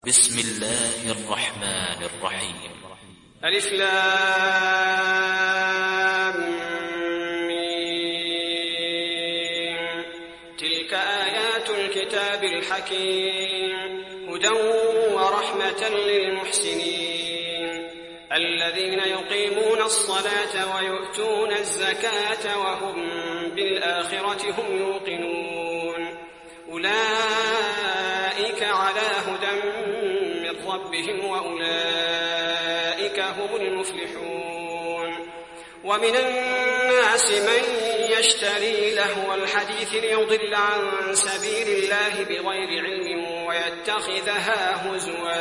بسم الله الرحمن الرحيم. ألف لام ميم. تلك آيات الكتاب الحكيم هدى ورحمة للمحسنين الذين يقيمون الصلاة ويؤتون الزكاة وهم بالآخرة هم يوقنون أولئك على هدى من ربهم وأولئك هم المفلحون. ومن الناس من يشتري لهو الحديث ليضل عن سبيل الله بغير علم ويتخذها هزوا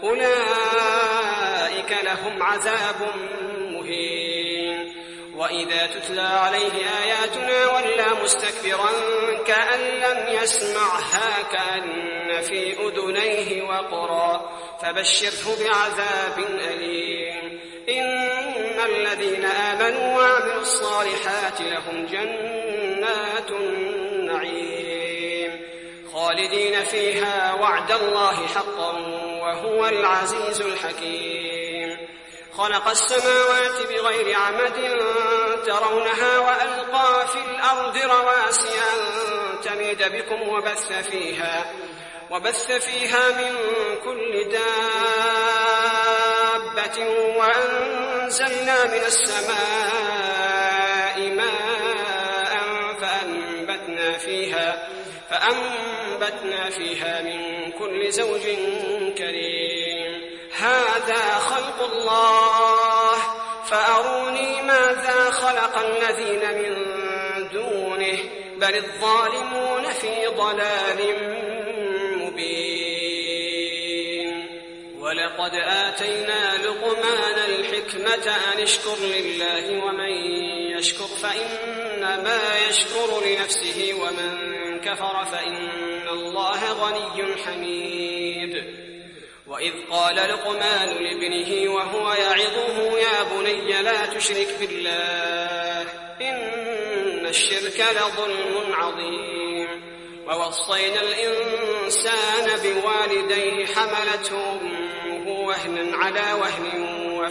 أولئك لهم عذاب مهين. وإذا تتلى عليه آياتنا ولى مستكبرا كأن لم يسمعها كأن في أذنيه وقرا فبشره بعذاب أليم. إن الذين آمنوا وعملوا الصالحات لهم جنات النعيم خالدين فيها وعد الله حقا وهو العزيز الحكيم. خلق السماوات بغير عمد ترونها وألقى في الأرض رواسي أن تميد بكم وبث فيها من كل دابة وأنزلنا من السماء ماء فأنبتنا فيها من كل زوج كريم. هذا خلق الله فأروني ماذا خلق الذين من دونه بل الظالمون في ضلال مبين. ولقد آتينا لقمان الحكمة أن اشكر لله ومن يشكر فإنما يشكر لنفسه ومن كفر فإن الله غني حميد. وإذ قال لقمان لابنه وهو يعظه يا بني لا تشرك بالله إن الشرك لظلم عظيم. ووصينا الإنسان بوالديه حملته أمه وهنا على وهن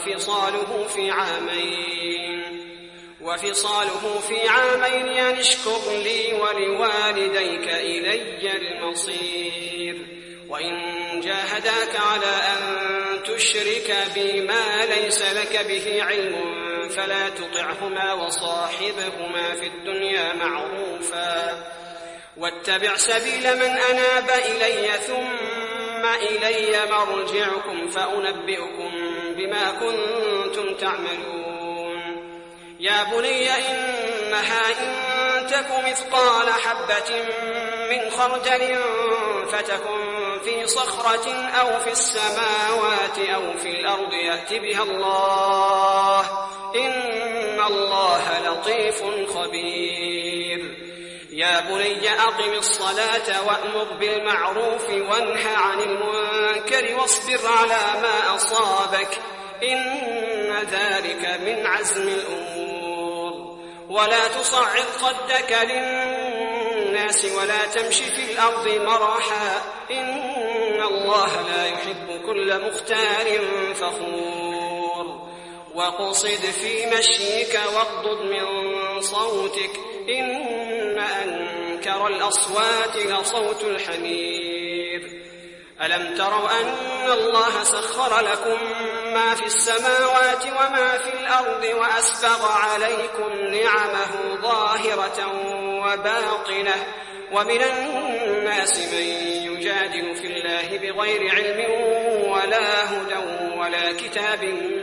وفصاله في عامين أن اشكر لي ولوالديك إلي المصير. وإن جاهداك على أن تشرك بي ما ليس لك به علم فلا تطعهما وصاحبهما في الدنيا معروفا واتبع سبيل من أناب إلي ثم إلي مرجعكم فأنبئكم بما كنتم تعملون. يا بني إنها إن تك مثقال حبة من خردل فتكن في صخرة أو في السماوات أو في الأرض يأت بها الله إن الله لطيف خبير. يا بني أقم الصلاة وأمر بالمعروف وانه عن المنكر واصبر على ما أصابك إن ذلك من عزم الأمور. ولا تصعد خدك للناس ولا تمشي في الأرض مرحا إن الله لا يحب كل مختال فخور. وقصد في مشيك واغضض من صوتك إن أنكر الأصوات لصوت الحمير. ألم تروا أن الله سخر لكم ما في السماوات وما في الأرض وأسبغ عليكم نعمه ظاهرة وباطنة ومن الناس من يجادل في الله بغير علم ولا هدى ولا كتاب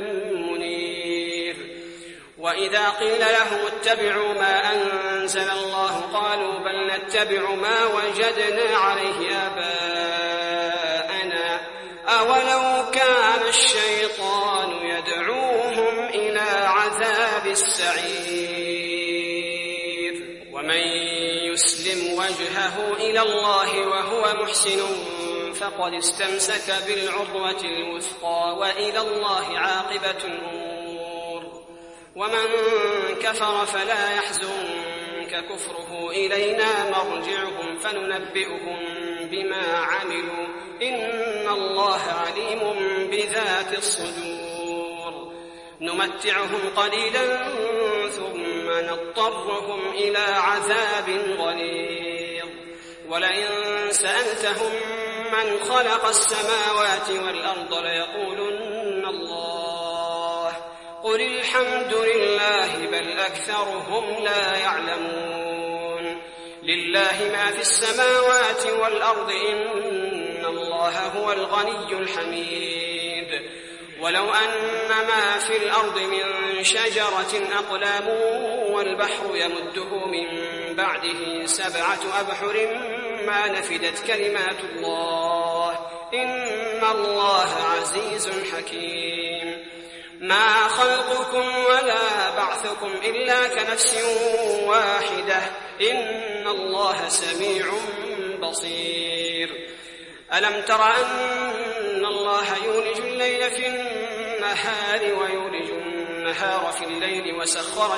منير. وإذا قيل لهم اتبعوا ما أنزل الله قالوا بل نتبع ما وجدنا عليه آباءنا أولو كان الشيطان يدعوهم إلى عذاب السعير. ومن يسلم وجهه إلى الله وهو محسن فقد استمسك بالعروة الوثقى وإلى الله عاقبة الأمور. ومن كفر فلا يحزنك كفره إلينا مرجعهم فننبئهم بما عملوا إن الله عليم بذات الصدور نمتعهم قليلا ثم نضطرهم إلى عذاب غليظ ولئن سألتهم من خلق السماوات والأرض ليقولن الله قل الحمد لله بل أكثرهم لا يعلمون لله ما في السماوات والأرض إن الله هو الغني الحميد ولو أن ما في الأرض من شجرة أقلام والبحر يمده من بعده 7 أبحر ما نفدت كلمات الله إن الله عزيز حكيم ما خلقكم ولا بعثكم إلا كنفس واحدة إن الله سميع بصير ألم تر أن الله يولج الليل في النهار ويولج النهار في الليل وسخر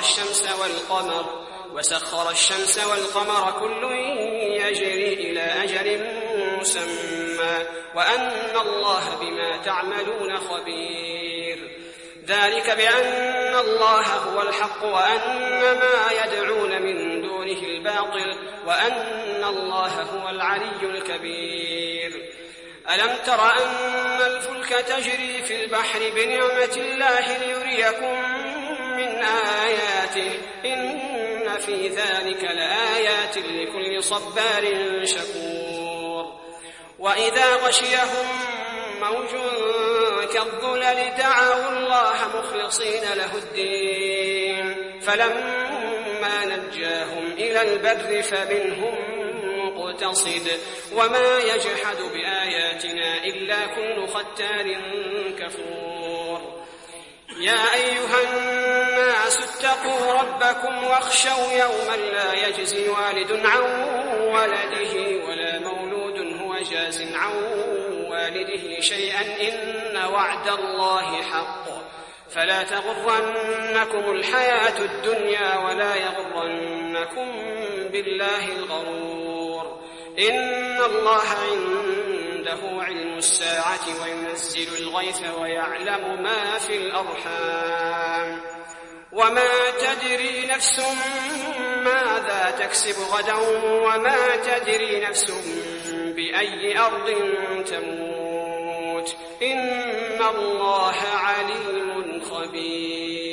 الشمس والقمر كل يجري إلى أجل مسمى وأن الله بما تعملون خبير ذلك بأن الله هو الحق وأن ما يدعون من دونه الباطل وأن الله هو العلي الكبير ألم تر أن الفلك تجري في البحر بنعمة الله ليريكم من آياته إن في ذلك لآيات لكل صبار شكور وإذا غشيهم موج كالظلل دعوا الله مخلصين له الدين فلما نجاهم إلى البر فمنهم مقتصد وما يجحد بآياتنا إلا كل ختار كفور يا أيها الناس اتقوا ربكم واخشوا يوما لا يجزي والد عن ولده ولا مولود هو جاز عن والده شيئا إن وعد الله حق فلا تغرنكم الحياة الدنيا ولا يغرنكم بالله الغرور إن الله عنده علم الساعة وينزل الغيث ويعلم ما في الأرحام وما تدري نفس ماذا تكسب غدا وما تدري نفس بأي أرض تموت إن الله عليم خبير